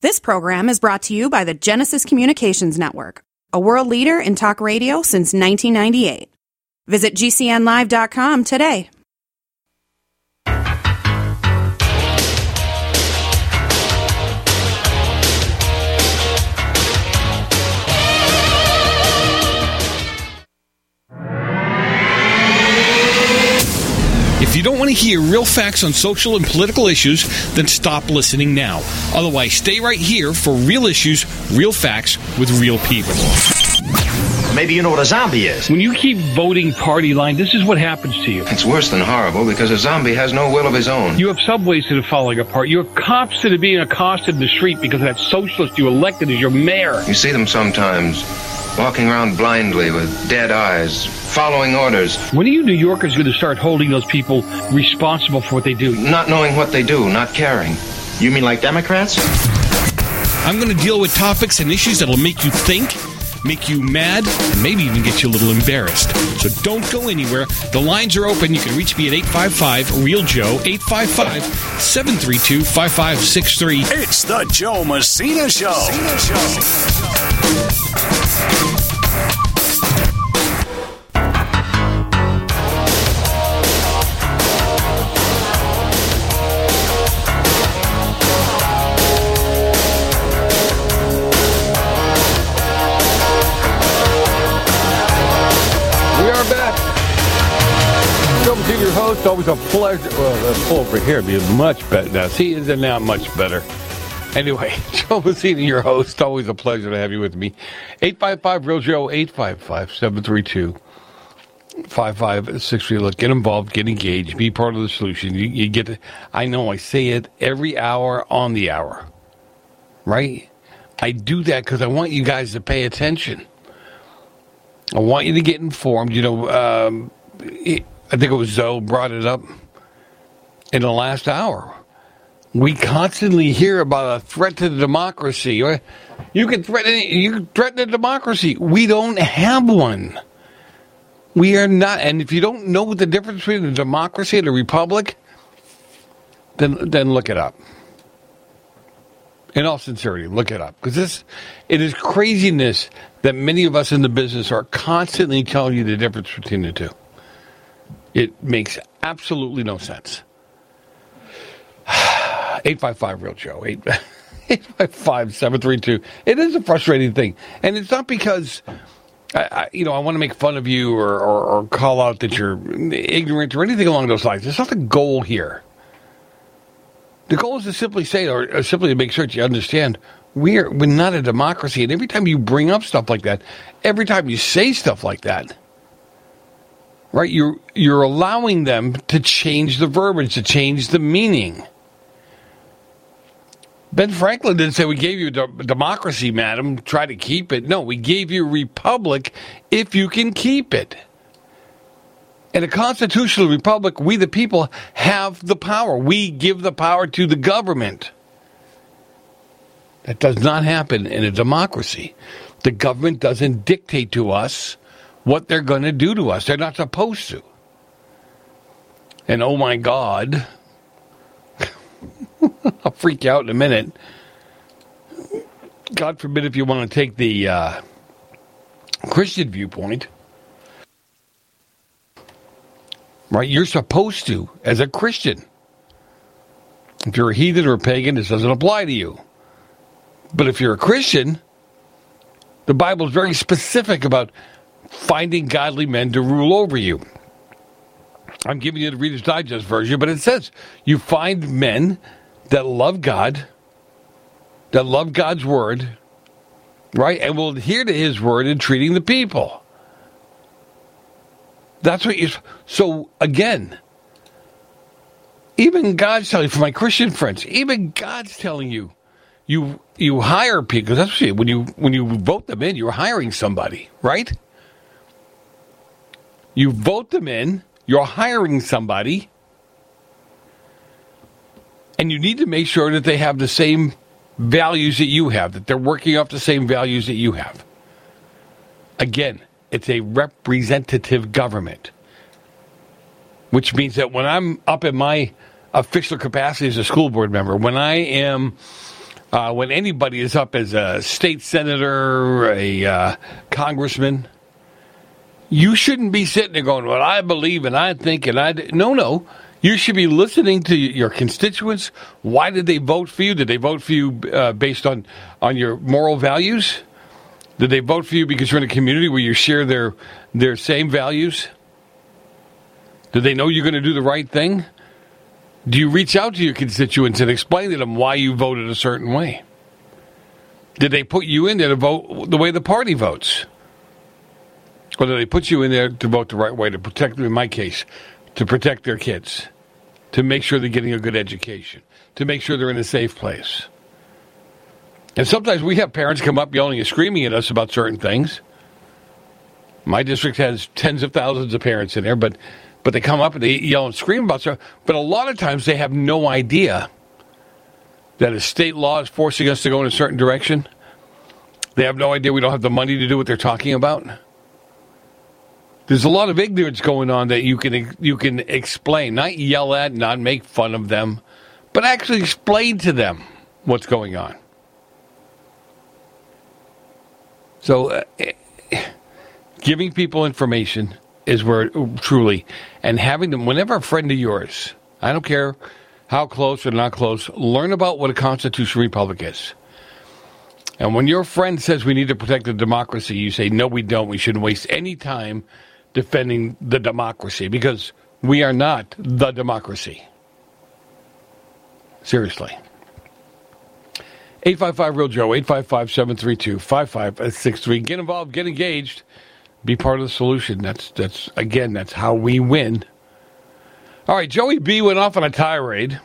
This program is brought to you by the Genesis Communications Network, a world leader in talk radio since 1998. Visit GCNlive.com today. If you don't want to hear real facts on social and political issues, then stop listening now. Otherwise, stay right here for real issues, real facts with real people. Maybe you know what a zombie is. When you keep voting party line, this is what happens to you. It's worse than horrible because a zombie has no will of his own. You have subways that are falling apart. You have cops that are being accosted in the street because that socialist you elected as your mayor. You see them sometimes walking around blindly with dead eyes, following orders. When are you New Yorkers going to start holding those people responsible for what they do? Not knowing what they do, not caring. You mean like Democrats? I'm going to deal with topics and issues that'll make you think, make you mad, and maybe even get you a little embarrassed. So don't go anywhere. The lines are open. You can reach me at 855-REAL-JOE, 855-732-5563. It's the Joe Messina Show. Your host, always a pleasure. Well, pull over here be much better. Now, see, is it now much better? Anyway, Joe Messina, your host, always a pleasure to have you with me. 855-REAL-JOE, 855-732-5563. Look, get involved, get engaged, be part of the solution. You get to, I know I say it every hour on the hour, right? I do that because I want you guys to pay attention. I want you to get informed. You know, I think it was Zoe brought it up in the last hour. We constantly hear about a threat to the democracy. You can threaten the democracy. We don't have one. We are not. And if you don't know the difference between a democracy and a republic, then look it up. In all sincerity, look it up. Because it is craziness that many of us in the business are constantly telling you the difference between the two. It makes absolutely no sense. 855-REAL-JOE, 855-732. It is a frustrating thing. And it's not because, I want to make fun of you or call out that you're ignorant or anything along those lines. It's not the goal here. The goal is to simply say, or simply to make sure that you understand, we're not a democracy. And every time you bring up stuff like that, every time you say stuff like that, right, you're allowing them to change the verbiage, to change the meaning. Ben Franklin didn't say we gave you a democracy, madam, try to keep it. No, we gave you a republic if you can keep it. In a constitutional republic, we the people have the power. We give the power to the government. That does not happen in a democracy. The government doesn't dictate to us what they're going to do to us. They're not supposed to. And oh my God, I'll freak out in a minute. God forbid if you want to take the Christian viewpoint. Right? You're supposed to, as a Christian. If you're a heathen or a pagan, this doesn't apply to you. But if you're a Christian, the Bible is very specific about finding godly men to rule over you. I'm giving you the Reader's Digest version, but it says you find men that love God, that love God's word, right, and will adhere to his word in treating the people. That's what you. So again, even God's telling you, for my Christian friends, even God's telling you, you hire people. That's what when you vote them in, you're hiring somebody, right? You vote them in, you're hiring somebody, and you need to make sure that they have the same values that you have, that they're working off the same values that you have. Again, it's a representative government, which means that when I'm up in my official capacity as a school board member, when I am when anybody is up as a state senator, a congressman, you shouldn't be sitting there going, well, I believe and I think and I... No. You should be listening to your constituents. Why did they vote for you? Did they vote for you based on your moral values? Did they vote for you because you're in a community where you share their same values? Do they know you're going to do the right thing? Do you reach out to your constituents and explain to them why you voted a certain way? Did they put you in there to vote the way the party votes? Or did they put you in there to vote the right way, to protect, in my case, to protect their kids, to make sure they're getting a good education, to make sure they're in a safe place? And sometimes we have parents come up yelling and screaming at us about certain things. My district has tens of thousands of parents in there, but they come up and they yell and scream about stuff. But a lot of times they have no idea that a state law is forcing us to go in a certain direction. They have no idea we don't have the money to do what they're talking about. There's a lot of ignorance going on that you can explain, not yell at, not make fun of them, but actually explain to them what's going on. So giving people information is where truly, and having them, whenever a friend of yours, I don't care how close or not close, learn about what a constitutional republic is. And when your friend says we need to protect the democracy, you say, no, we don't. We shouldn't waste any time defending the democracy, because we are not the democracy. Seriously. 855-REAL-JOE, 855-732-5563. Get involved, get engaged, be part of the solution. That's how we win. All right, Joey B went off on a tirade.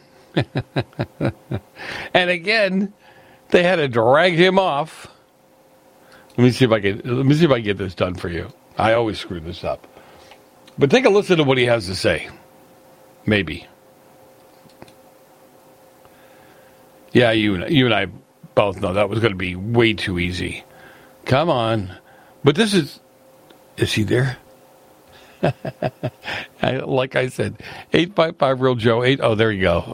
And again, they had to drag him off. Let me see if I can get this done for you. I always screw this up. But take a listen to what he has to say. Maybe. Yeah, you and I both know that was going to be way too easy. Come on. But this is he there? Like I said, 855-REAL-JOE. Oh, there you go.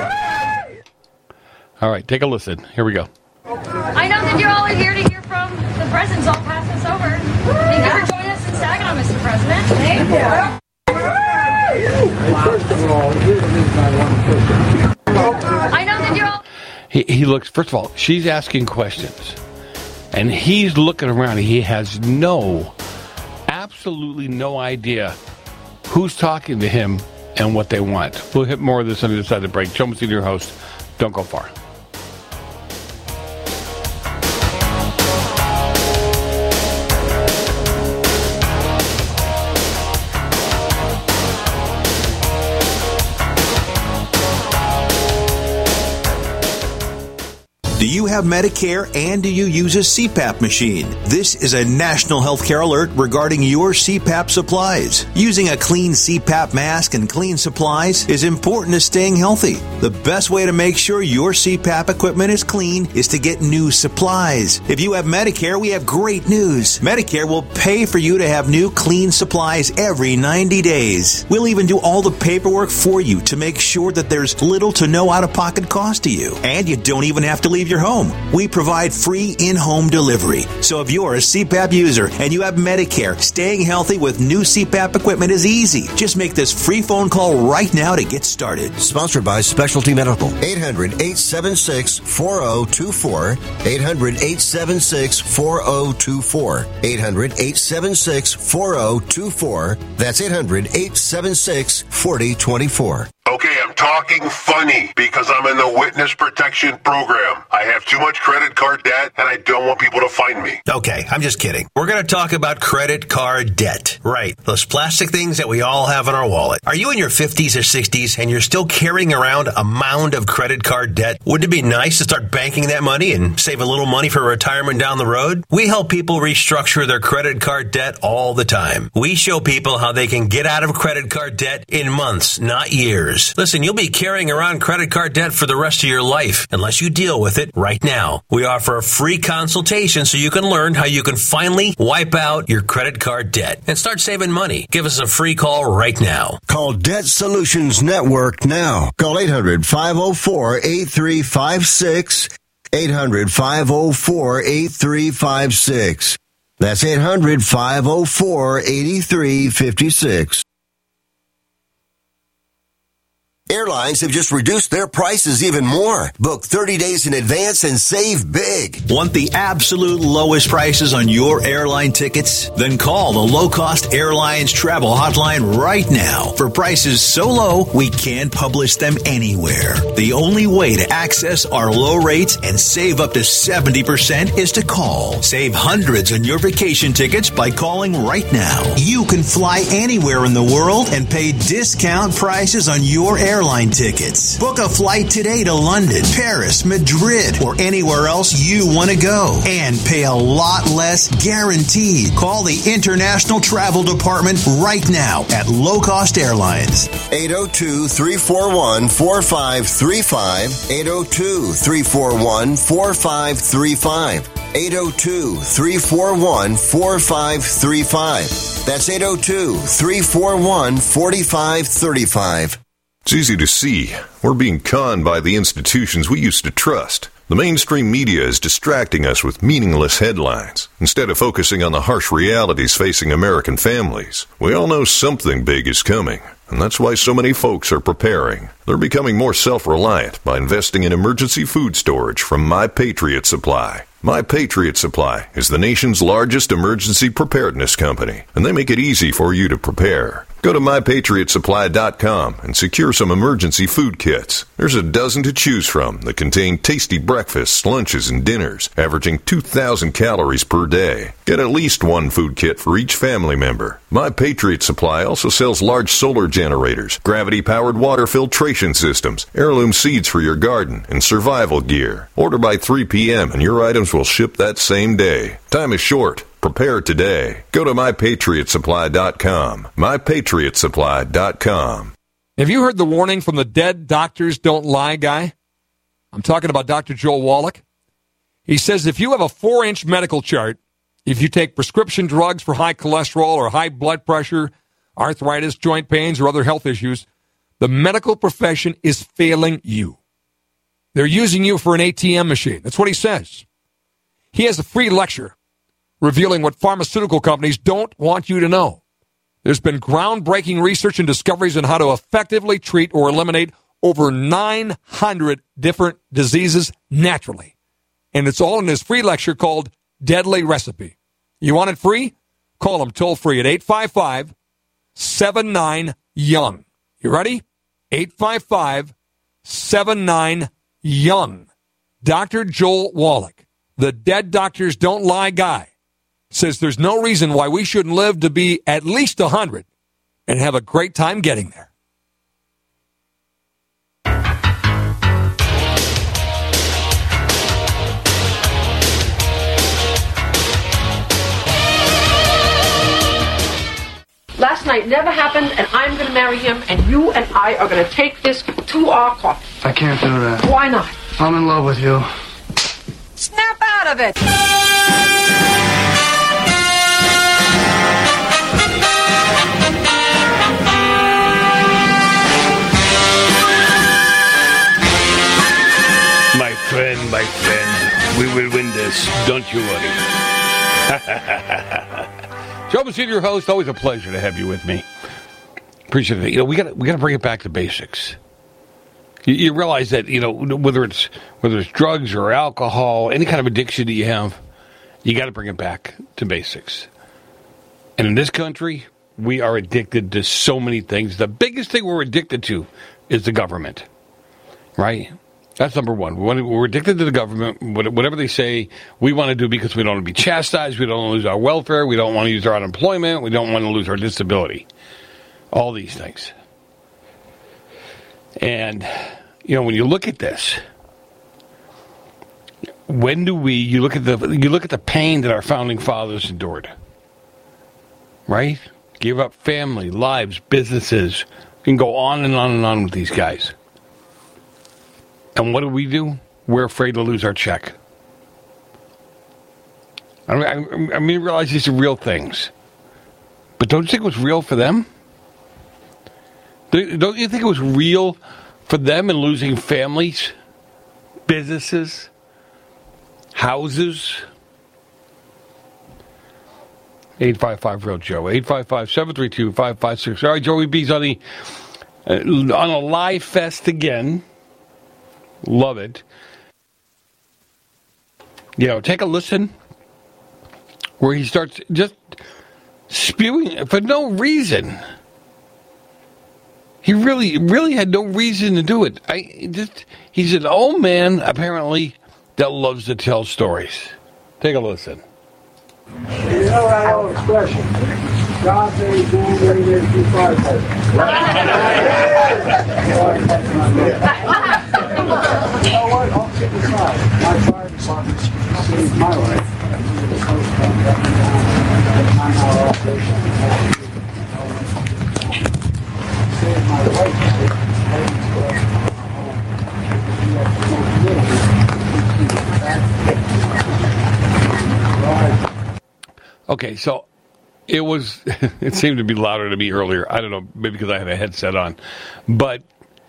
All right, take a listen. Here we go. I know that you're all here to hear from the president, so I'll pass this over. Thank you for joining us in Saginaw, Mr. President. Thank you. I know that you're all... He looks, first of all, she's asking questions. And he's looking around. He has absolutely no idea who's talking to him and what they want. We'll hit more of this on the other side of the break. Joe Messina, your host. Don't go far. Do you have Medicare and do you use a CPAP machine? This is a national healthcare alert regarding your CPAP supplies. Using a clean CPAP mask and clean supplies is important to staying healthy. The best way to make sure your CPAP equipment is clean is to get new supplies. If you have Medicare, we have great news. Medicare will pay for you to have new clean supplies every 90 days. We'll even do all the paperwork for you to make sure that there's little to no out-of-pocket cost to you. And you don't even have to leave your home. We provide free in-home delivery. So if you're a CPAP user and you have Medicare, staying healthy with new CPAP equipment is easy. Just make this free phone call right now to get started. Sponsored by Specialty Medical. 800-876-4024. 800-876-4024. 800-876-4024. That's 800-876-4024. Okay, I'm talking funny because I'm in the witness protection program. I have too much credit card debt and I don't want people to find me. Okay, I'm just kidding. We're going to talk about credit card debt. Right. Those plastic things that we all have in our wallet. Are you in your 50s or 60s and you're still carrying around a mound of credit card debt? Wouldn't it be nice to start banking that money and save a little money for retirement down the road? We help people restructure their credit card debt all the time. We show people how they can get out of credit card debt in months, not years. Listen, you'll be carrying around credit card debt for the rest of your life unless you deal with it right now. We offer a free consultation so you can learn how you can finally wipe out your credit card debt and start saving money. Give us a free call right now. Call Debt Solutions Network now. Call 800-504-8356. 800-504-8356. That's 800-504-8356. Airlines have just reduced their prices even more. Book 30 days in advance and save big. Want the absolute lowest prices on your airline tickets? Then call the Low Cost Airlines Travel Hotline right now. For prices so low, we can't publish them anywhere. The only way to access our low rates and save up to 70% is to call. Save hundreds on your vacation tickets by calling right now. You can fly anywhere in the world and pay discount prices on your airline tickets. Book a flight today to London, Paris, Madrid, or anywhere else you want to go and pay a lot less guaranteed. Call the International Travel Department right now at Low Cost Airlines. 802-341-4535. 802-341-4535. 802-341-4535. That's 802-341-4535. It's easy to see. We're being conned by the institutions we used to trust. The mainstream media is distracting us with meaningless headlines instead of focusing on the harsh realities facing American families. We all know something big is coming, and that's why so many folks are preparing. They're becoming more self-reliant by investing in emergency food storage from My Patriot Supply. My Patriot Supply is the nation's largest emergency preparedness company, and they make it easy for you to prepare. Go to MyPatriotSupply.com and secure some emergency food kits. There's a dozen to choose from that contain tasty breakfasts, lunches, and dinners, averaging 2,000 calories per day. Get at least one food kit for each family member. My Patriot Supply also sells large solar generators, gravity-powered water filtration systems, heirloom seeds for your garden, and survival gear. Order by 3 p.m. and your items will ship that same day. Time is short. Prepare today. Go to MyPatriotSupply.com. MyPatriotSupply.com. Have you heard the warning from the Dead Doctors Don't Lie guy? I'm talking about Dr. Joel Wallach. He says if you have a 4-inch medical chart, if you take prescription drugs for high cholesterol or high blood pressure, arthritis, joint pains, or other health issues, the medical profession is failing you. They're using you for an ATM machine. That's what he says. He has a free lecture revealing what pharmaceutical companies don't want you to know. There's been groundbreaking research and discoveries on how to effectively treat or eliminate over 900 different diseases naturally. And it's all in his free lecture called Deadly Recipe. You want it free? Call him toll free at 855-79-YOUNG. You ready? 855-79-YOUNG. Dr. Joel Wallach, the Dead Doctors Don't Lie guy, says there's no reason why we shouldn't live to be at least 100 and have a great time getting there. Last night never happened, and I'm going to marry him, and you and I are going to take this to our coffin. I can't do that. Why not? I'm in love with you. Snap out of it! My friend, we will win this. Don't you worry. Joe Messina, your host. Always a pleasure to have you with me. Appreciate it. We got to bring it back to basics. You realize that whether it's drugs or alcohol, any kind of addiction that you have, you got to bring it back to basics. And in this country, we are addicted to so many things. The biggest thing we're addicted to is the government, right? That's number one. We're addicted to the government. Whatever they say, we want to do because we don't want to be chastised. We don't want to lose our welfare. We don't want to use our unemployment. We don't want to lose our disability. All these things. And, when you look at this, you look at the pain that our founding fathers endured, right? Gave up family, lives, businesses. You can go on and on and on with these guys. And what do? We're afraid to lose our check. I realize these are real things. But don't you think it was real for them? Don't you think it was real for them in losing families, businesses, houses. 855-REAL-JOE. 855-732-5566. All right, Joey B's on a live fest again. Love it. Take a listen where he starts just spewing for no reason. He really had no reason to do it. He's an old man, apparently, that loves to tell stories. Take a listen. You know that old expression, God made man, then he made two parts. You know what? I'll kick aside. My fire department saved my life. Saved my wife's life. Okay, so it seemed to be louder to me earlier. I don't know, maybe because I had a headset on. But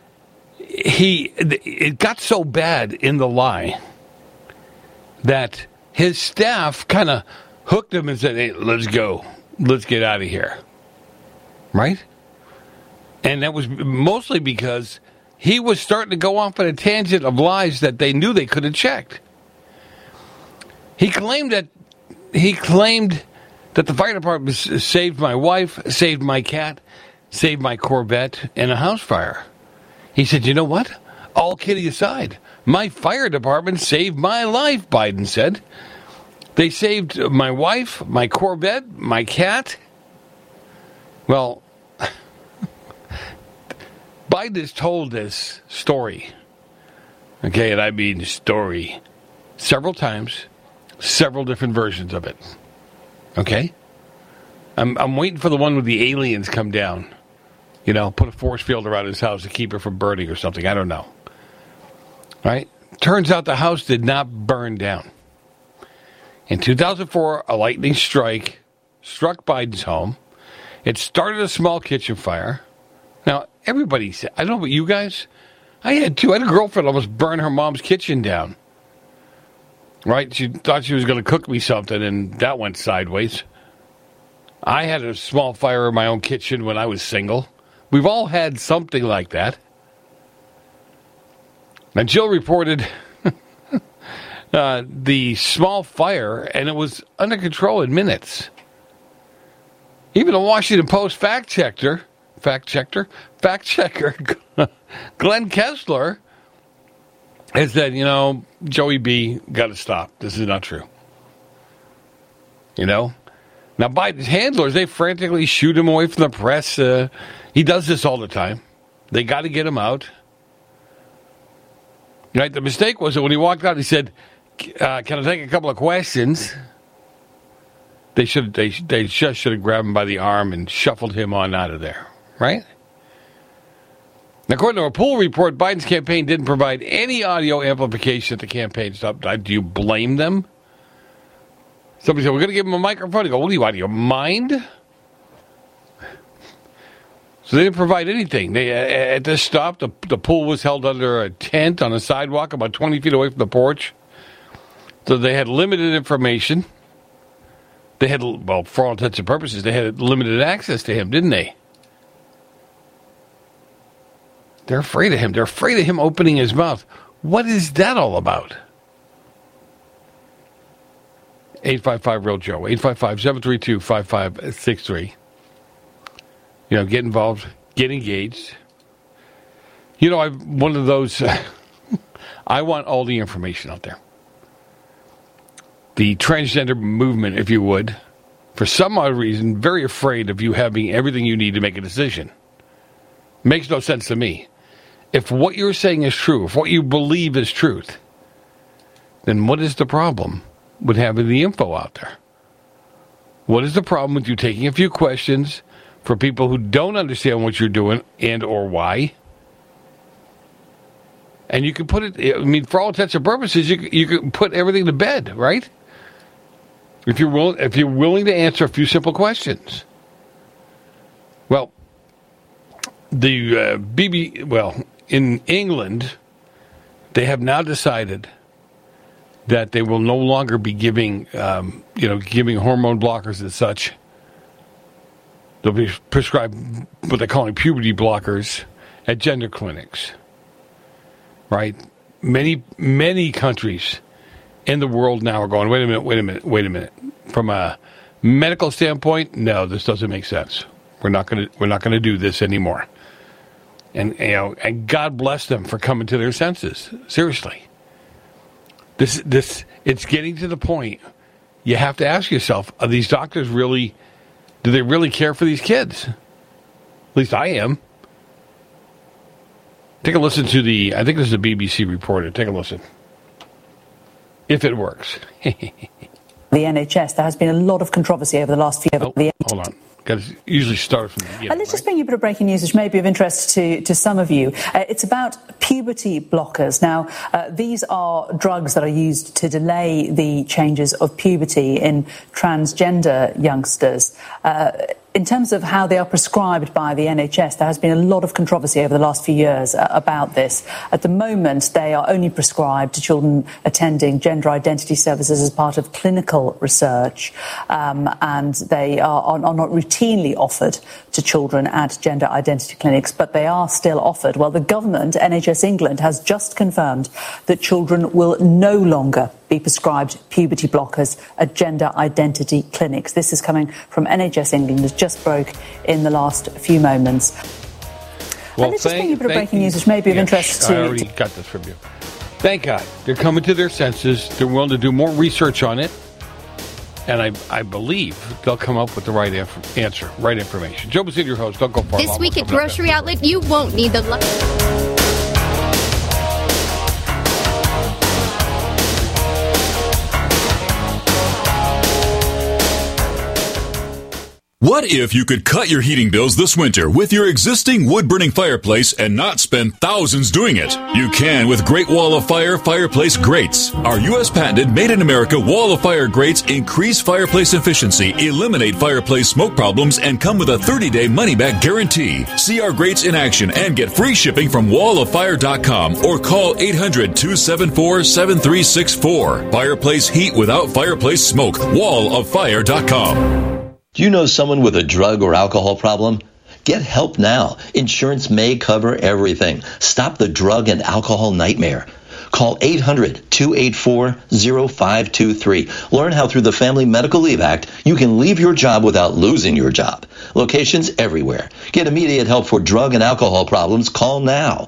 it got so bad in the lie that his staff kind of hooked him and said, hey, let's go. Let's get out of here. Right? And that was mostly because he was starting to go off on a tangent of lies that they knew they could have checked. He claimed that the fire department saved my wife, saved my cat, saved my Corvette in a house fire. He said, you know what? All kidding aside, my fire department saved my life, Biden said. They saved my wife, my Corvette, my cat. Well, Biden has told this story, okay, and I mean story, several times, several different versions of it. Okay? I'm waiting for the one with the aliens come down. Put a force field around his house to keep it from burning or something. I don't know. Right? Turns out the house did not burn down. In 2004, a lightning strike struck Biden's home. It started a small kitchen fire. Now, everybody said, I don't know about you guys. I had a girlfriend almost burn her mom's kitchen down. Right? She thought she was going to cook me something, and that went sideways. I had a small fire in my own kitchen when I was single. We've all had something like that. Now, Jill reported the small fire, and it was under control in minutes. Even a Washington Post fact checker, Glenn Kessler, has said, Joey B, got to stop. This is not true. Now, Biden's handlers, they frantically shoot him away from the press. He does this all the time. They got to get him out. Right? The mistake was that when he walked out, he said, can I take a couple of questions? They just should have grabbed him by the arm and shuffled him on out of there. Right? Now, according to a poll report, Biden's campaign didn't provide any audio amplification at the campaign stop. Do you blame them? Somebody said, we're going to give him a microphone. He go, what do you want, your mind? So they didn't provide anything. At this stop, the pool was held under a tent on a sidewalk about 20 feet away from the porch. So they had limited information. They had, for all intents and purposes, they had limited access to him, didn't they? They're afraid of him. They're afraid of him opening his mouth. What is that all about? 855-REAL-JOE. 855-732-5563. Get involved. Get engaged. I'm one of those... I want all the information out there. The transgender movement, if you would, for some odd reason, very afraid of you having everything you need to make a decision. Makes no sense to me. If what you're saying is true, if what you believe is truth, then what is the problem with having the info out there? What is the problem with you taking a few questions for people who don't understand what you're doing and or why? And you can put it, for all intents and purposes, you can put everything to bed, right? If you're willing to answer a few simple questions. Well, in England, they have now decided that they will no longer be giving hormone blockers and such. They'll be prescribed what they're calling puberty blockers at gender clinics. Right? Many countries in the world now are going, wait a minute. From a medical standpoint, no, this doesn't make sense. We're not going to do this anymore. And God bless them for coming to their senses. Seriously. This it's getting to the point you have to ask yourself, are these doctors do they really care for these kids? At least I am. Take a listen to I think this is a BBC reporter. Take a listen. If it works. The NHS, there has been a lot of controversy over the last few years. Hold on. Got to usually start from the beginning. Let's just bring you a bit of breaking news, which may be of interest to some of you. It's about puberty blockers. Now, these are drugs that are used to delay the changes of puberty in transgender youngsters. In terms of how they are prescribed by the NHS, there has been a lot of controversy over the last few years about this. At the moment, they are only prescribed to children attending gender identity services as part of clinical research, and they are not routinely offered to children at gender identity clinics, but they are still offered. Well, the government, NHS England, has just confirmed that children will no longer be prescribed puberty blockers at gender identity clinics. This is coming from NHS England. It just broke in the last few moments. Well, let's just bring you a bit of breaking news, which may be of interest to... I already got this from you. Thank God. They're coming to their senses. They're willing to do more research on it. And I believe they'll come up with the right answer, right information. Joe Messina, your host. Don't go far. This week at Grocery Outlet, you won't need the... What if you could cut your heating bills this winter with your existing wood-burning fireplace and not spend thousands doing it? You can with Great Wall of Fire fireplace grates. Our U.S. patented made-in-America Wall of Fire grates increase fireplace efficiency, eliminate fireplace smoke problems, and come with a 30-day money-back guarantee. See our grates in action and get free shipping from walloffire.com or call 800-274-7364. Fireplace heat without fireplace smoke. walloffire.com. Do you know someone with a drug or alcohol problem? Get help now. Insurance may cover everything. Stop the drug and alcohol nightmare. Call 800-284-0523. Learn how through the Family Medical Leave Act, you can leave your job without losing your job. Locations everywhere. Get immediate help for drug and alcohol problems. Call now.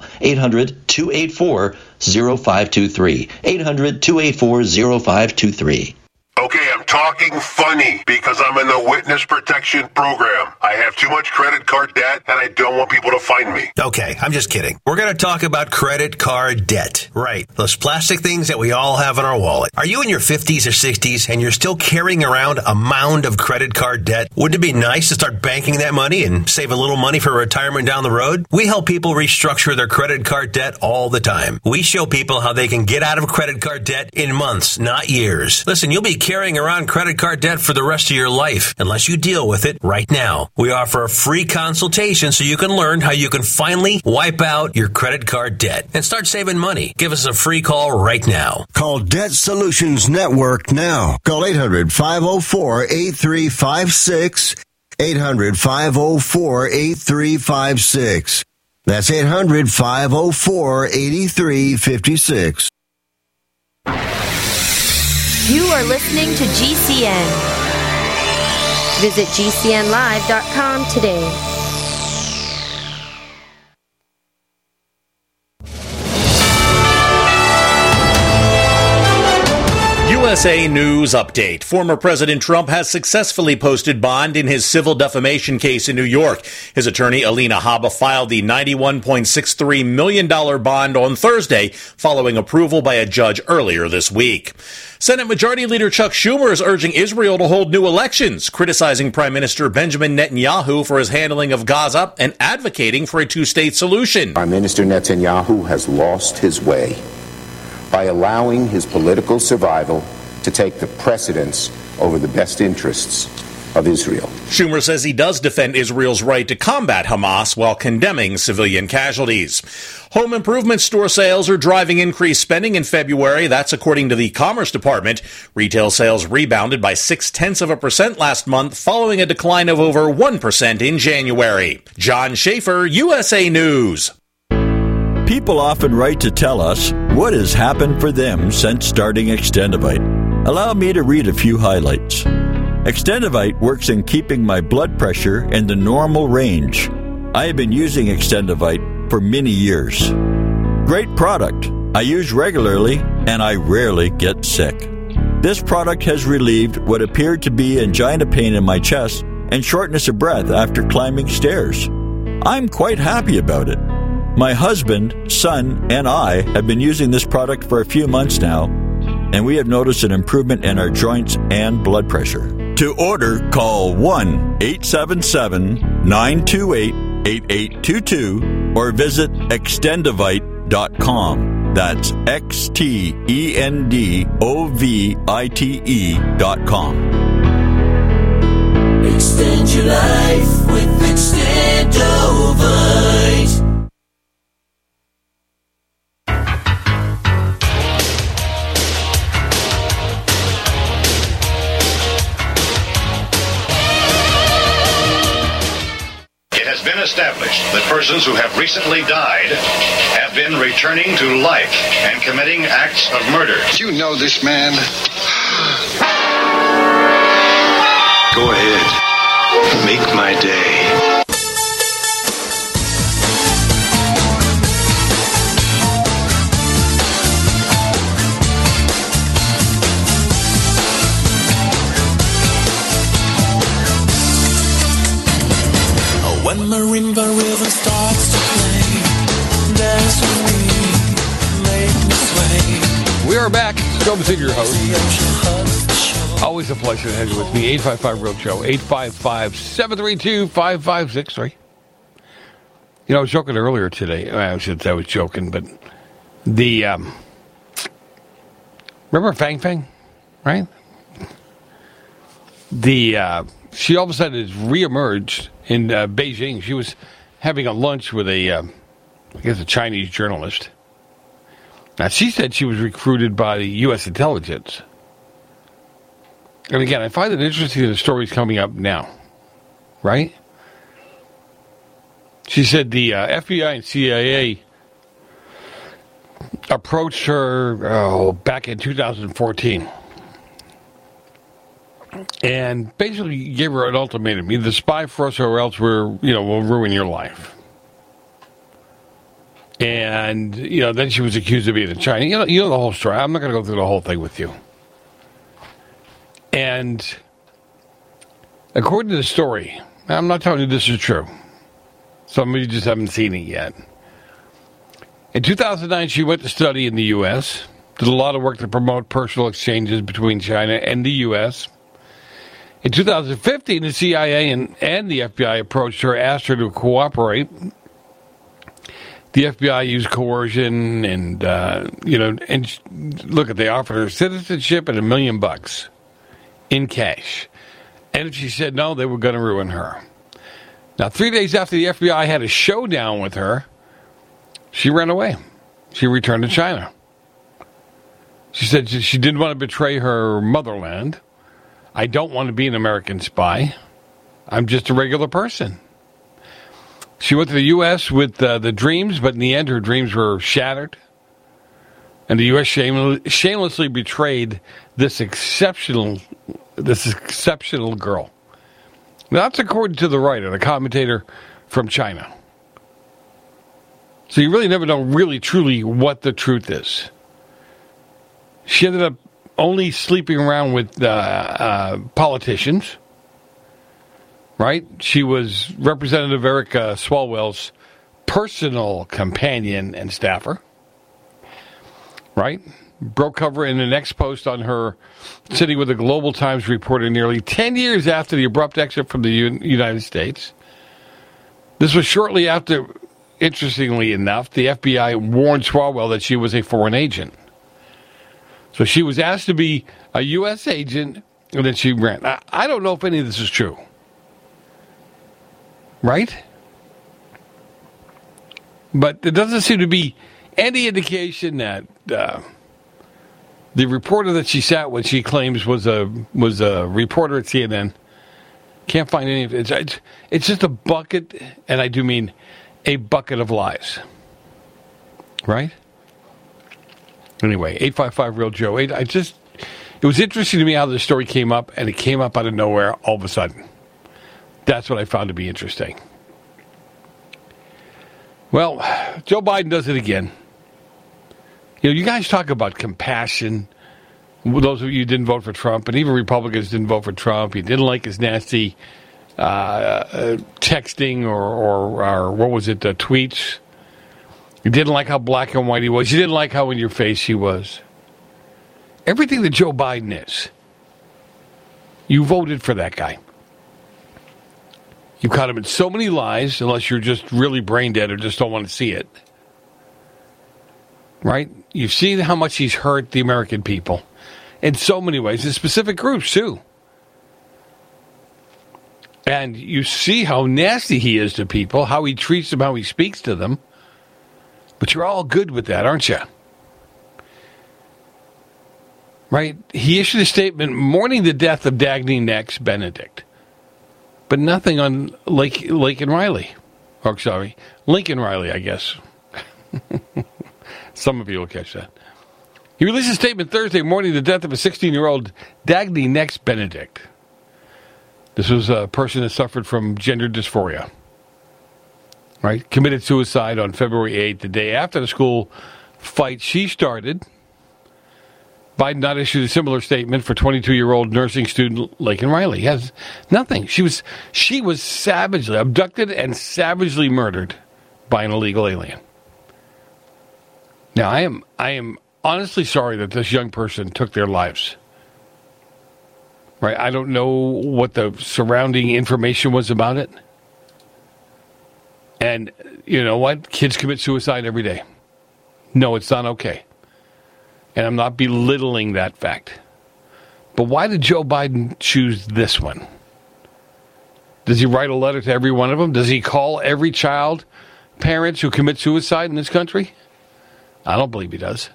800-284-0523. 800-284-0523. Okay, I'm talking funny because I'm in the witness protection program. I have too much credit card debt and I don't want people to find me. Okay, I'm just kidding. We're going to talk about credit card debt. Right. Those plastic things that we all have in our wallet. Are you in your 50s or 60s and you're still carrying around a mound of credit card debt? Wouldn't it be nice to start banking that money and save a little money for retirement down the road? We help people restructure their credit card debt all the time. We show people how they can get out of credit card debt in months, not years. Listen, you'll be carrying around credit card debt for the rest of your life unless you deal with it right now. We offer a free consultation so you can learn how you can finally wipe out your credit card debt and start saving money. Give us a free call right now. Call Debt Solutions Network now. Call 800-504-8356. 800-504-8356. That's 800-504-8356. You are listening to GCN. Visit GCNlive.com today. USA News Update. Former President Trump has successfully posted bond in his civil defamation case in New York. His attorney, Alina Habba, filed the $91.63 million bond on Thursday, following approval by a judge earlier this week. Senate Majority Leader Chuck Schumer is urging Israel to hold new elections, criticizing Prime Minister Benjamin Netanyahu for his handling of Gaza and advocating for a two-state solution. Prime Minister Netanyahu has lost his way by allowing his political survival to take the precedence over the best interests of Israel. Schumer says he does defend Israel's right to combat Hamas while condemning civilian casualties. Home improvement store sales are driving increased spending in February. That's according to the Commerce Department. Retail sales rebounded by 0.6% last month, following a decline of over 1% in January. John Schaefer, USA News. People often write to tell us what has happened for them since starting Extendivite. Allow me to read a few highlights. Extendivite works in keeping my blood pressure in the normal range. I have been using Extendivite for many years. Great product. I use regularly and I rarely get sick. This product has relieved what appeared to be angina pain in my chest and shortness of breath after climbing stairs. I'm quite happy about it. My husband, son, and I have been using this product for a few months now, and we have noticed an improvement in our joints and blood pressure. To order, call 1-877-928-8822 or visit extendivite.com. That's XTENDOVITE.com. Extend your life with Extendovite. Been established that persons who have recently died have been returning to life and committing acts of murder. You know this man. Go ahead. Make my day. When marimba rhythm starts to play, dance with me, make me sway. We are back. Joe Messina, your host. Always a pleasure to have you with me. 855 Real Joe. 855-732-5563. You know, I was joking earlier today. I was joking, but the remember Fang Fang, right? She all of a sudden has reemerged in Beijing. She was having a lunch with a Chinese journalist. Now, she said she was recruited by the U.S. intelligence. And again, I find it interesting that the story's coming up now, right? She said the FBI and CIA approached her back in 2014. And basically gave her an ultimatum: either spy for us or else we'll ruin your life. And, then she was accused of being in China. You know the whole story. I'm not going to go through the whole thing with you. And according to the story, I'm not telling you this is true. Some of you just haven't seen it yet. In 2009, she went to study in the U.S., did a lot of work to promote personal exchanges between China and the U.S., In 2015, the CIA and the FBI approached her, asked her to cooperate. The FBI used coercion and look, they offered her citizenship and $1 million in cash. And if she said no, they were going to ruin her. Now, 3 days after the FBI had a showdown with her, she ran away. She returned to China. She said she didn't want to betray her motherland. I don't want to be an American spy. I'm just a regular person. She went to the U.S. with the dreams, but in the end, her dreams were shattered. And the U.S. shamelessly betrayed this exceptional girl. Now, that's according to the writer, the commentator from China. So you really never know really truly what the truth is. She ended up only sleeping around with politicians, right? She was Representative Eric Swalwell's personal companion and staffer, right? Broke cover in the next post on her sitting with a Global Times reporter nearly 10 years after the abrupt exit from the United States. This was shortly after, interestingly enough, the FBI warned Swalwell that she was a foreign agent. So she was asked to be a U.S. agent And then she ran. I don't know if any of this is true. Right? But there doesn't seem to be any indication that the reporter that she sat with, she claims was a reporter at CNN. Can't find any of it. It's just a bucket, and I do mean a bucket of lies. Right? Anyway, 855-REAL-JOE. It was interesting to me how the story came up, and it came up out of nowhere all of a sudden. That's what I found to be interesting. Well, Joe Biden does it again. You know, you guys talk about compassion. Those of you who didn't vote for Trump, and even Republicans didn't vote for Trump. You didn't like his nasty texting or what was it, tweets. You didn't like how black and white he was. You didn't like how in your face he was. Everything that Joe Biden is, you voted for that guy. You caught him in so many lies, unless you're just really brain dead or just don't want to see it. Right? You've seen how much he's hurt the American people in so many ways, in specific groups, too. And you see how nasty he is to people, how he treats them, how he speaks to them. But you're all good with that, aren't you? Right? He issued a statement mourning the death of Dagny Nex Benedict. But nothing on Lincoln Riley. Or, sorry, Lincoln Riley, I guess. Some of you will catch that. He released a statement Thursday mourning the death of a 16-year-old Dagny Nex Benedict. This was a person that suffered from gender dysphoria. Right? Committed suicide on February 8th, the day after the school fight she started. Biden not issued a similar statement for 22-year-old nursing student Lincoln Riley. He has nothing. She was savagely abducted and savagely murdered by an illegal alien. Now, I am honestly sorry that this young person took their lives. Right? I don't know what the surrounding information was about it. And you know what? Kids commit suicide every day. No, it's not okay. And I'm not belittling that fact. But why did Joe Biden choose this one? Does he write a letter to every one of them? Does he call every child, parents who commit suicide in this country? I don't believe he does.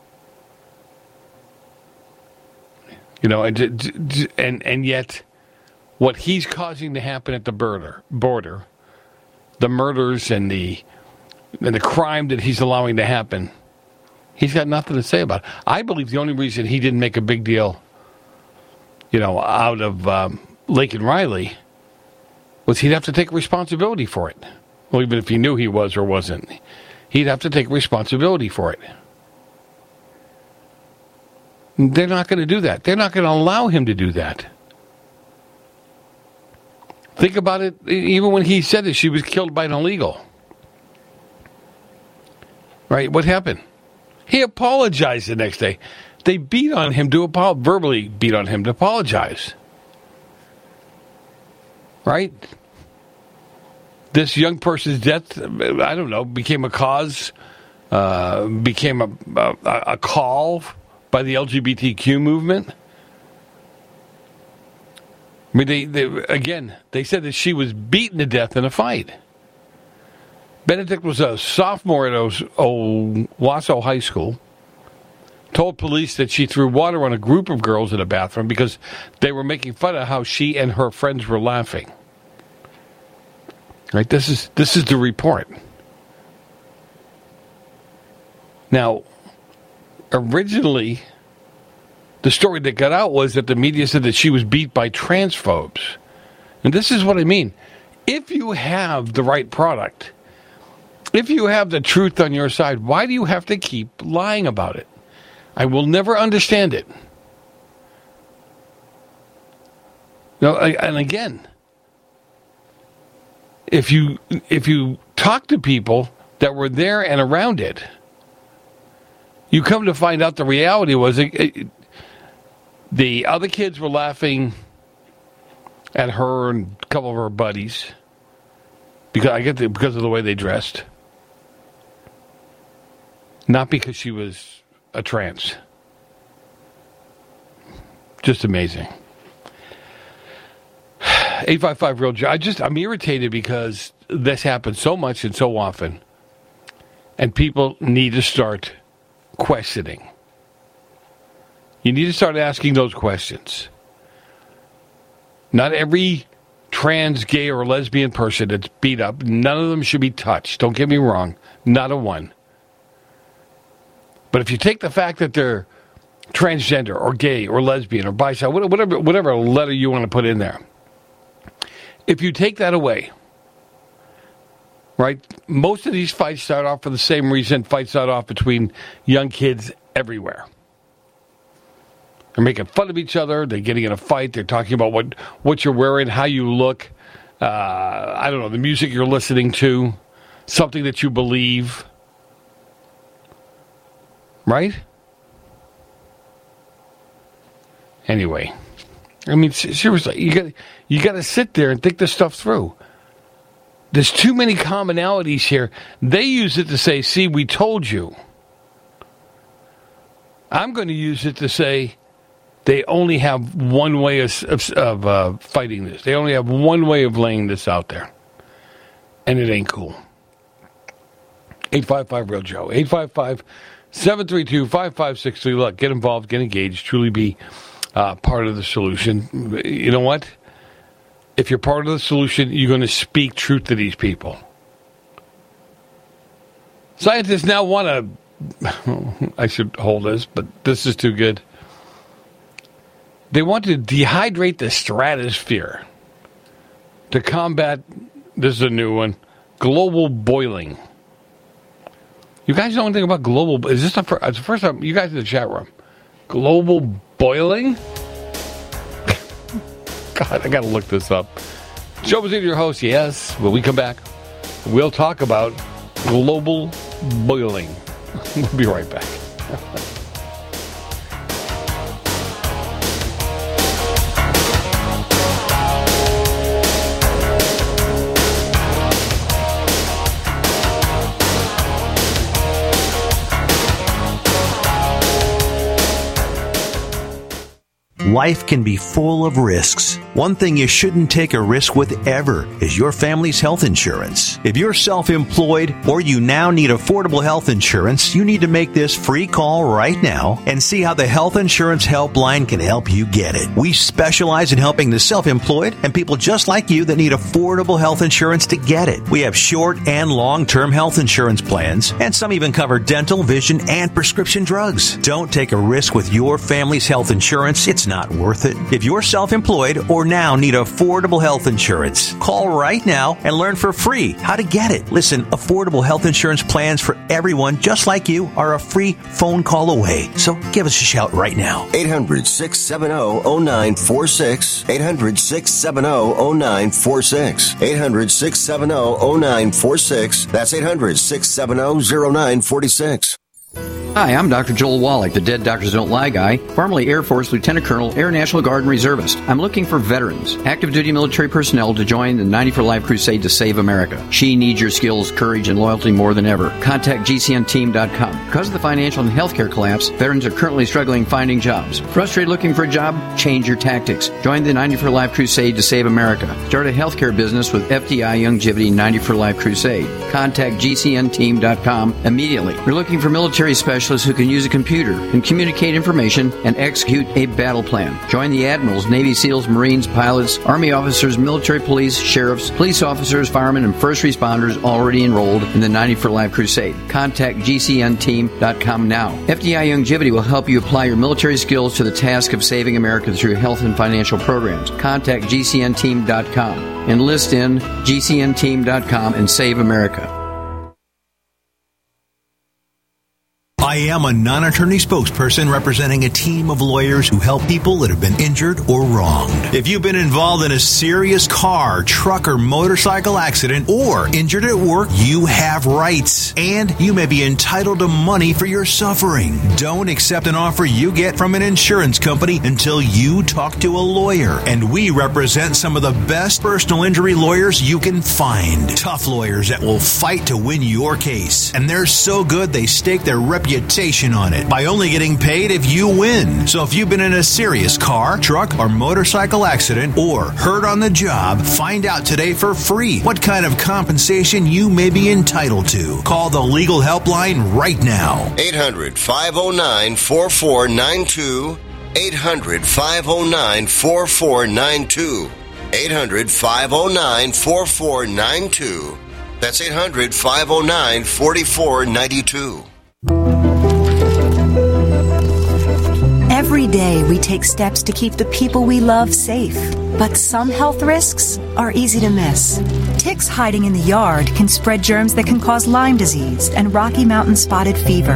You know, and yet what he's causing to happen at the border, the murders and the crime that he's allowing to happen, he's got nothing to say about it. I believe the only reason he didn't make a big deal, you know, out of Lincoln Riley was he'd have to take responsibility for it. Well, even if he knew he was or wasn't, he'd have to take responsibility for it. They're not going to do that. They're not going to allow him to do that. Think about it, even when he said that she was killed by an illegal. Right? What happened? He apologized the next day. They beat on him verbally beat on him to apologize. Right? This young person's death, I don't know, became a cause, became a call by the LGBTQ movement. I mean, they said that she was beaten to death in a fight. Benedict was a sophomore at Owasso High School. Told police that she threw water on a group of girls in a bathroom because they were making fun of how she and her friends were laughing. Right? This is the report. Now, originally, the story that got out was that the media said that she was beat by transphobes. And this is what I mean. If you have the right product, if you have the truth on your side, why do you have to keep lying about it? I will never understand it. No, and again, if you talk to people that were there and around it, you come to find out the reality was the other kids were laughing at her and a couple of her buddies because of the way they dressed, not because she was a trans. Just amazing. 855 Real Joe. I'm irritated because this happens so much and so often, and people need to start questioning. You need to start asking those questions. Not every trans, gay, or lesbian person that's beat up, none of them should be touched. Don't get me wrong. Not a one. But if you take the fact that they're transgender or gay or lesbian or bisexual, whatever letter you want to put in there, if you take that away, right, most of these fights start off for the same reason fights start off between young kids everywhere. They're making fun of each other. They're getting in a fight. They're talking about what you're wearing, how you look. I don't know, the music you're listening to, something that you believe. Right? Anyway, I mean, seriously, you got to sit there and think this stuff through. There's too many commonalities here. They use it to say, see, we told you. I'm going to use it to say, they only have one way of fighting this. They only have one way of laying this out there. And it ain't cool. 855 Real Joe. 855-732-5563. Look, get involved, get engaged, truly be part of the solution. You know what? If you're part of the solution, you're going to speak truth to these people. Scientists now want to... I should hold this, but this is too good. They want to dehydrate the stratosphere to combat, this is a new one, global boiling. You guys know anything about global, is this the first time, you guys in the chat room, global boiling? God, I got to look this up. Joe Bazzini, your host, yes. When we come back, we'll talk about global boiling. We'll be right back. Life can be full of risks. One thing you shouldn't take a risk with ever is your family's health insurance. If you're self-employed or you now need affordable health insurance, you need to make this free call right now and see how the Health Insurance Helpline can help you get it. We specialize in helping the self-employed and people just like you that need affordable health insurance to get it. We have short and long-term health insurance plans, and some even cover dental, vision, and prescription drugs. Don't take a risk with your family's health insurance. It's not worth it. If you're self-employed or now need affordable health insurance, call right now and learn for free how to get it. Listen, affordable health insurance plans for everyone just like you are a free phone call away. So give us a shout right now. 800-670-0946. 800-670-0946. 800-670-0946. That's 800-670-0946. Hi, I'm Dr. Joel Wallach, the Dead Doctors Don't Lie guy, formerly Air Force Lieutenant Colonel, Air National Guard and Reservist. I'm looking for veterans, active duty military personnel to join the 90 for Life crusade to save America. She needs your skills, courage, and loyalty more than ever. Contact GCNteam.com. Because of the financial and healthcare collapse, veterans are currently struggling finding jobs. Frustrated looking for a job? Change your tactics. Join the 90 for Life crusade to save America. Start a healthcare business with FDI Longevity 90 for Life crusade. Contact GCNteam.com immediately. We're looking for military specialists who can use a computer and communicate information and execute a battle plan. Join the admirals, Navy SEALs, Marines, pilots, Army officers, military police, sheriffs, police officers, firemen, and first responders already enrolled in the 90 for Life crusade. Contact GCNteam.com now. FDI Longevity will help you apply your military skills to the task of saving America through health and financial programs. Contact GCNteam.com. Enlist in GCNteam.com and save America. I am a non-attorney spokesperson representing a team of lawyers who help people that have been injured or wronged. If you've been involved in a serious car, truck, or motorcycle accident or injured at work, you have rights, and you may be entitled to money for your suffering. Don't accept an offer you get from an insurance company until you talk to a lawyer. And we represent some of the best personal injury lawyers you can find. Tough lawyers that will fight to win your case. And they're so good they stake their reputation reputation on it by only getting paid if you win. So if you've been in a serious car, truck, or motorcycle accident or hurt on the job, find out today for free what kind of compensation you may be entitled to. Call the legal helpline right now. 800-509-4492. 800-509-4492. 800-509-4492. That's 800-509-4492. Every day we take steps to keep the people we love safe. But some health risks are easy to miss. Ticks hiding in the yard can spread germs that can cause Lyme disease and Rocky Mountain spotted fever.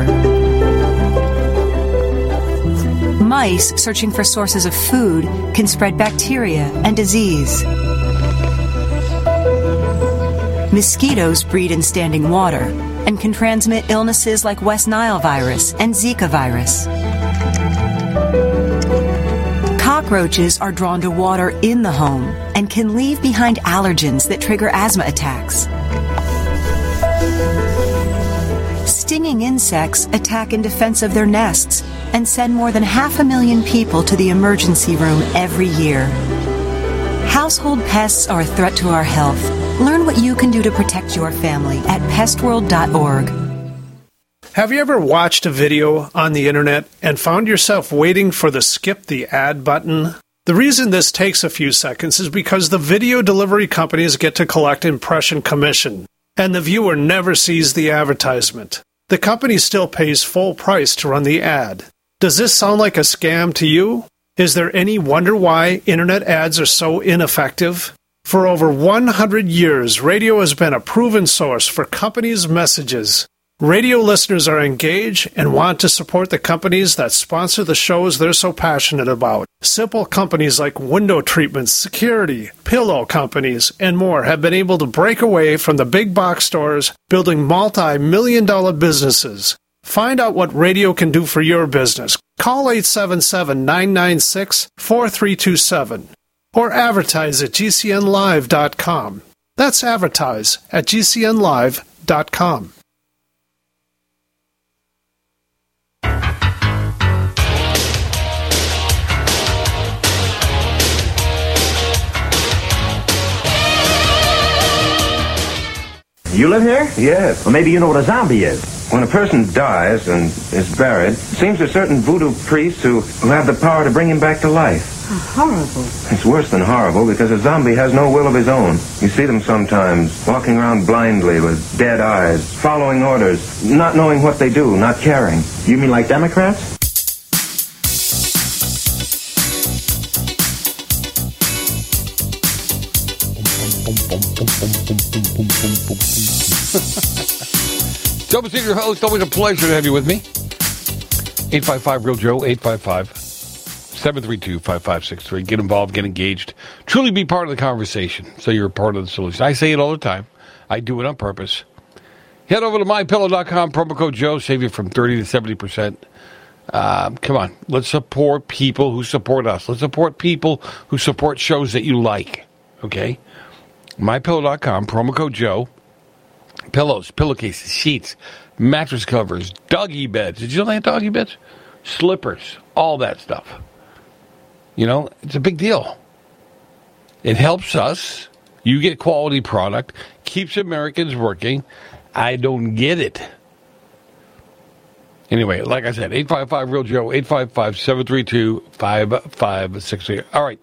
Mice searching for sources of food can spread bacteria and disease. Mosquitoes breed in standing water and can transmit illnesses like West Nile virus and Zika virus. Cockroaches are drawn to water in the home and can leave behind allergens that trigger asthma attacks. Stinging insects attack in defense of their nests and send more than 500,000 people to the emergency room every year. Household pests are a threat to our health. Learn what you can do to protect your family at pestworld.org. Have you ever watched a video on the internet and found yourself waiting for the skip the ad button? The reason this takes a few seconds is because the video delivery companies get to collect impression commission, and the viewer never sees the advertisement. The company still pays full price to run the ad. Does this sound like a scam to you? Is there any wonder why internet ads are so ineffective? For over 100 years, radio has been a proven source for companies' messages. Radio listeners are engaged and want to support the companies that sponsor the shows they're so passionate about. Simple companies like window treatments, security, pillow companies, and more have been able to break away from the big box stores, building multi-million-dollar businesses. Find out what radio can do for your business. Call 877-996-4327 or advertise at gcnlive.com. That's advertise at gcnlive.com. You live here? Yes. Well, maybe you know what a zombie is. When a person dies and is buried, it seems there's certain voodoo priests who have the power to bring him back to life. Horrible. It's worse than horrible because a zombie has no will of his own. You see them sometimes walking around blindly with dead eyes, following orders, not knowing what they do, not caring. You mean like Democrats? Joe Senior host, always a pleasure to have you with me. 855-REAL-JOE, 855-732-5563. Get involved, get engaged. Truly be part of the conversation so you're a part of the solution. I say it all the time. I do it on purpose. Head over to MyPillow.com, promo code Joe, save you from 30 to 70%. Come on, let's support people who support us. Let's support people who support shows that you like, okay? MyPillow.com, promo code Joe. Pillows, pillowcases, sheets, mattress covers, doggy beds. Did you know they had doggy beds? Slippers, all that stuff. You know, it's a big deal. It helps us. You get quality product, keeps Americans working. I don't get it. Anyway, like I said, 855-REAL-JOE, 855-732-5563. All right.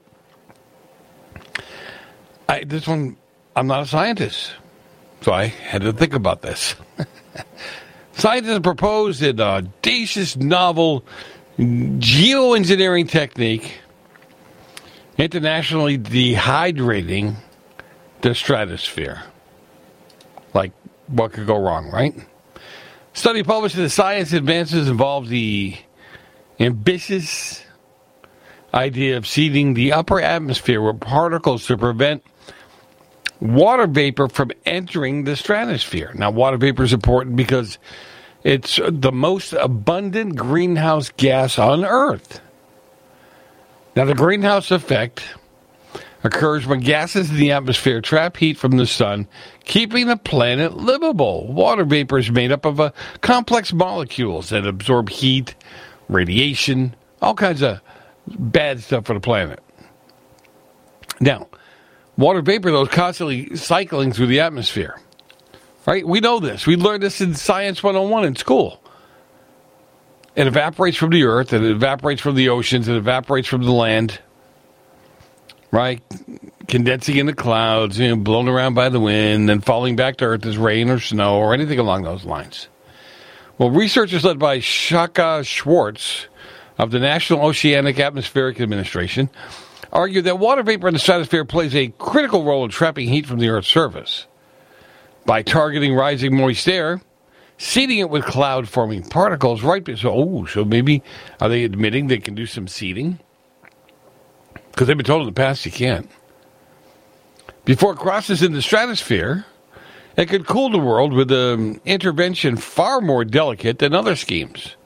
This one, I'm not a scientist. So I had to think about this. Scientists proposed an audacious novel geoengineering technique internationally dehydrating the stratosphere. Like, what could go wrong, right? Study published in Science Advances involved the ambitious idea of seeding the upper atmosphere with particles to prevent water vapor from entering the stratosphere. Now, water vapor is important because it's the most abundant greenhouse gas on Earth. Now, the greenhouse effect occurs when gases in the atmosphere trap heat from the sun, keeping the planet livable. Water vapor is made up of complex molecules that absorb heat, radiation, all kinds of bad stuff for the planet. Now, water vapor, though, is constantly cycling through the atmosphere. Right? We know this. We learned this in Science 101 in school. It evaporates from the earth, it evaporates from the oceans, it evaporates from the land. Right? Condensing in the clouds, blown around by the wind, and falling back to earth as rain or snow or anything along those lines. Well, researchers led by Shaka Schwartz of the National Oceanic Atmospheric Administration argue that water vapor in the stratosphere plays a critical role in trapping heat from the Earth's surface. By targeting rising moist air, seeding it with cloud-forming particles, right? So maybe are they admitting they can do some seeding? Because they've been told in the past you can't. Before it crosses in the stratosphere, it could cool the world with an intervention far more delicate than other schemes.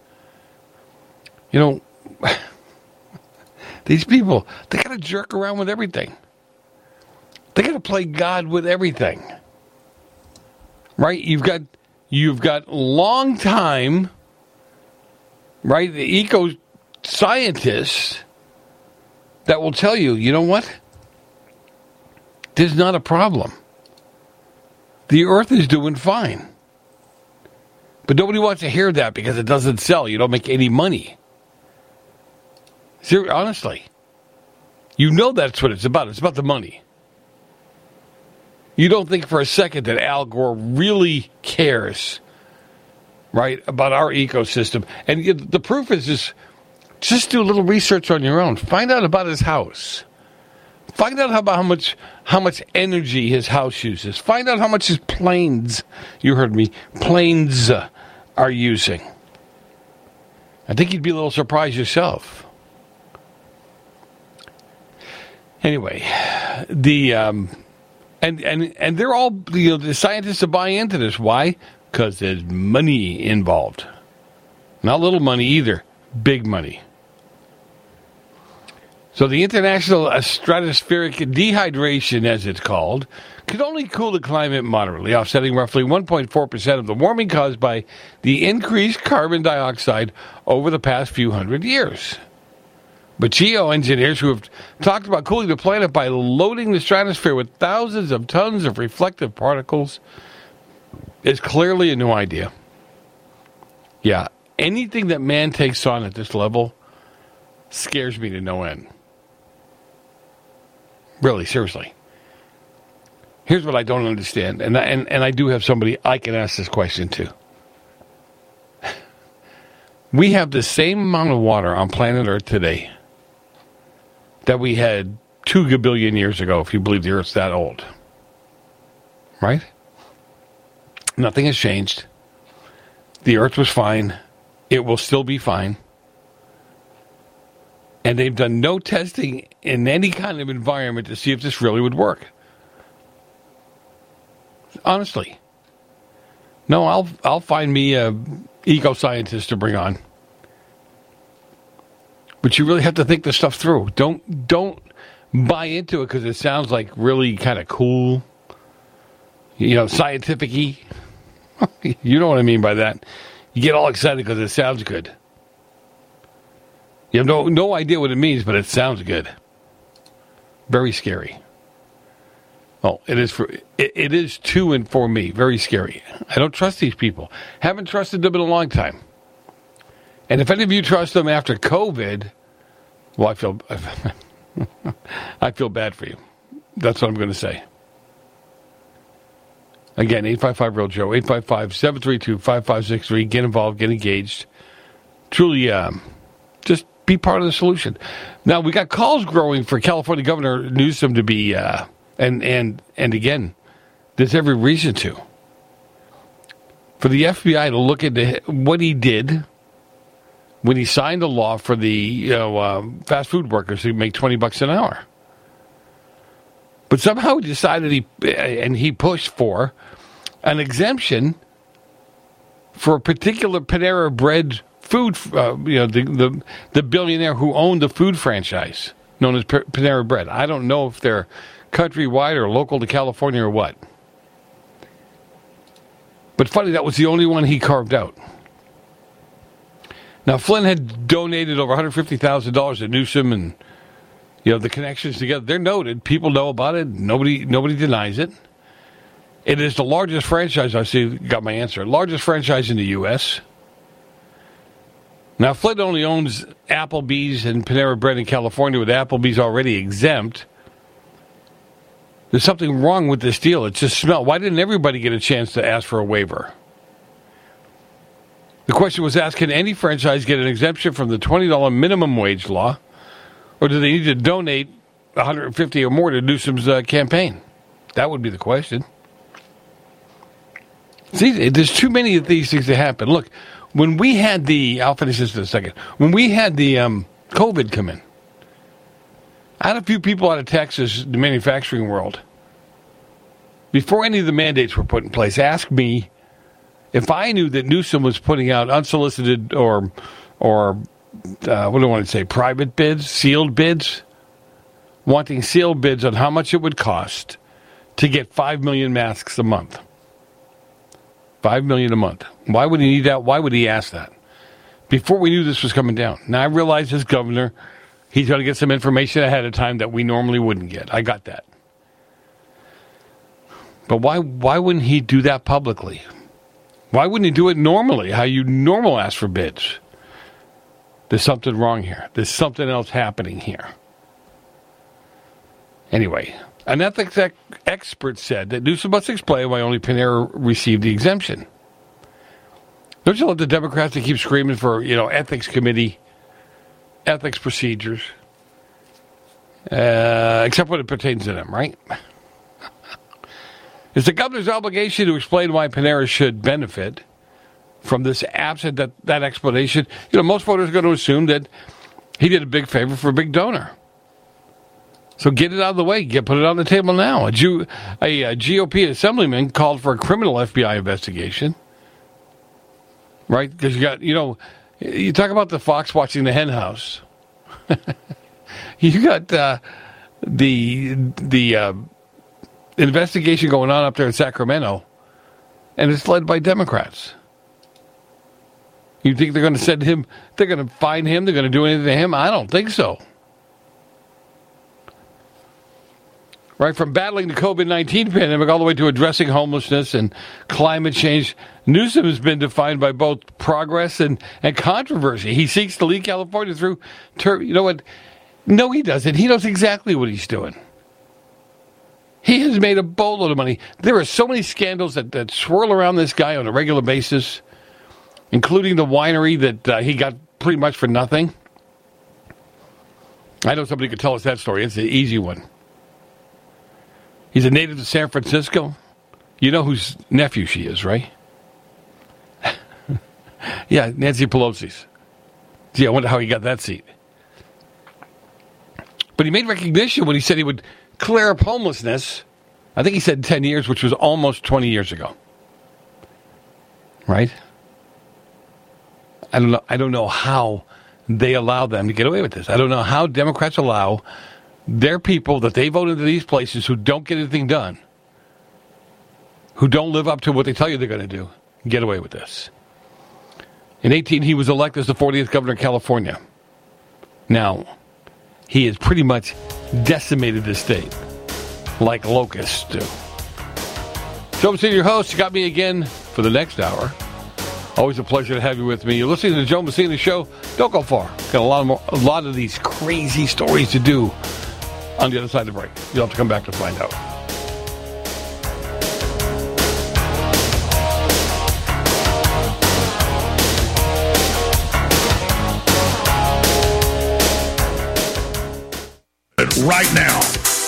These people, they got to jerk around with everything. They got to play God with everything. Right? You've got long time, right, the eco-scientists that will tell you, you know what? This is not a problem. The Earth is doing fine. But nobody wants to hear that because it doesn't sell. You don't make any money. Seriously, honestly. You know that's what it's about. It's about the money. You don't think for a second that Al Gore really cares, right, about our ecosystem. And the proof is just do a little research on your own. Find out about his house. Find out about how much energy his house uses. Find out how much his planes, you heard me, planes are using. I think you'd be a little surprised yourself. Anyway, and they're all, the scientists are buying into this. Why? Because there's money involved. Not little money either. Big money. So the International Stratospheric Dehydration, as it's called, could only cool the climate moderately, offsetting roughly 1.4% of the warming caused by the increased carbon dioxide over the past few hundred years. But geoengineers who have talked about cooling the planet by loading the stratosphere with thousands of tons of reflective particles is clearly a new idea. Yeah, anything that man takes on at this level scares me to no end. Really, seriously. Here's what I don't understand, and I do have somebody I can ask this question to. We have the same amount of water on planet Earth today that we had 2 gabillion years ago, if you believe the Earth's that old. Right? Nothing has changed. The Earth was fine. It will still be fine. And they've done no testing in any kind of environment to see if this really would work. Honestly. No, I'll find me a eco-scientist to bring on. But you really have to think this stuff through. Don't buy into it because it sounds like really kind of cool, scientific-y. You know what I mean by that. You get all excited because it sounds good. You have no idea what it means, but it sounds good. Very scary. Oh, it is to and for me. Very scary. I don't trust these people. Haven't trusted them in a long time. And if any of you trust them after COVID, well, I feel bad for you. That's what I'm going to say. Again, 855-REAL-JOE, 855-732-5563. Get involved, get engaged. Truly, just be part of the solution. Now, we got calls growing for California Governor Newsom to be, and again, there's every reason to. For the FBI to look into what he did when he signed a law for the fast food workers who make $20 an hour. But somehow he decided he pushed for an exemption for a particular Panera Bread food, the billionaire who owned the food franchise. known as Panera Bread. I don't know if they're countrywide or local to California or what. But funny, that was the only one he carved out. Now, Flynn had donated over $150,000 to Newsom, and the connections together. They're noted. People know about it. Nobody denies it. It is the largest franchise. I see. Got my answer. Largest franchise in the U.S. Now, Flynn only owns Applebee's and Panera Bread in California, with Applebee's already exempt. There's something wrong with this deal. It just smells. Why didn't everybody get a chance to ask for a waiver? The question was asked, can any franchise get an exemption from the $20 minimum wage law, or do they need to donate $150 or more to Newsom's campaign? That would be the question. See, there's too many of these things to happen. Look, when we had I'll finish this in a second. When we had the COVID come in, I had a few people out of Texas, the manufacturing world, before any of the mandates were put in place, asked me if I knew that Newsom was putting out unsolicited or what do I want to say, private bids, sealed bids, wanting sealed bids on how much it would cost to get 5 million masks a month. 5 million a month. Why would he need that? Why would he ask that? Before we knew this was coming down. Now, I realize as governor, he's going to get some information ahead of time that we normally wouldn't get. I got that. But why wouldn't he do that publicly? Why wouldn't he do it normally, how you normal ask for bids? There's something wrong here. There's something else happening here. Anyway, an ethics expert said that Newsom must explain why only Panera received the exemption. Don't you love the Democrats that keep screaming for, ethics committee, ethics procedures, except when it pertains to them, right? It's the governor's obligation to explain why Panera should benefit from this absent that explanation. Most voters are going to assume that he did a big favor for a big donor. So get it out of the way. Put it on the table now. A GOP assemblyman called for a criminal FBI investigation. Right? Because you talk about the fox watching the hen house. You got the investigation going on up there in Sacramento, and it's led by Democrats. You think they're going to send him, they're going to find him, they're going to do anything to him? I don't think so. Right, from battling the COVID-19 pandemic all the way to addressing homelessness and climate change, Newsom has been defined by both progress and controversy. He seeks to lead California through, you know what? No, he doesn't. He knows exactly what he's doing. He has made a boatload of money. There are so many scandals that swirl around this guy on a regular basis, including the winery that he got pretty much for nothing. I know somebody could tell us that story. It's an easy one. He's a native of San Francisco. You know whose nephew she is, right? Yeah, Nancy Pelosi's. Gee, I wonder how he got that seat. But he made recognition when he said he would clear up homelessness. I think he said 10 years, which was almost 20 years ago. Right? I don't know how they allow them to get away with this. I don't know how Democrats allow their people that they vote into these places who don't get anything done, who don't live up to what they tell you they're going to do, get away with this. In 2018, he was elected as the 40th governor of California. Now, he has pretty much decimated the state like locusts do. Joe Messina, your host, got me again for the next hour. Always a pleasure to have you with me. You're listening to the Joe Messina Show. Don't go far. Got a lot of these crazy stories to do on the other side of the break. You'll have to come back to find out. Right now,